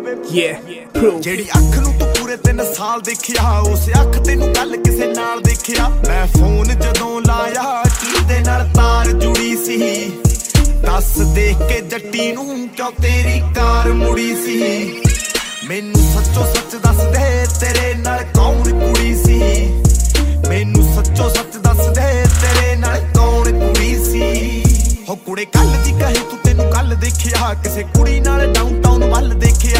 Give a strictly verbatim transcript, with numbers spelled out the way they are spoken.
ਜਿਹੜੀ ਅੱਖ ਨੂੰ ਤੂੰ ਪੂਰੇ ਤਿੰਨ ਸਾਲ ਦੇਖਿਆ ਉਸ ਅੱਖ ਤੈਨੂੰ ਕੱਲ ਕਿਸੇ ਨਾਲ ਦੇਖਿਆ ਮੈਂ ਫੋਨ ਜਦੋਂ ਲਾਇਆ ਕਿਹਦੇ ਨਾਲ ਤਾਰ ਜੁੜੀ ਸੀ ਦੱਸ ਦੇਖ ਕੇ ਜੱਟੀ ਨੂੰ ਕਿਉਂ ਤੇਰੀ ਕਾਰ ਮੁੜੀ ਸੀ ਮੈਨੂੰ ਸੱਚੋ ਸੱਚ ਦੱਸ ਦੇ ਤੇਰੇ ਨਾਲ ਕੌਣ ਕੁੜੀ ਸੀ ਮੈਨੂੰ ਸੱਚੋ ਸੱਚ ਦੱਸ ਦੇ ਤੇਰੇ ਨਾਲ ਕੌਣ ਕੁੜੀ ਸੀ ਹੋ ਕੁੜੇ ਕੱਲ ਦੀ ਕਹੇ ਤੂੰ ਤੈਨੂੰ ਕੱਲ ਦੇਖਿਆ ਕਿਸੇ ਕੁੜੀ ਨਾਲ ਡਾਊਨ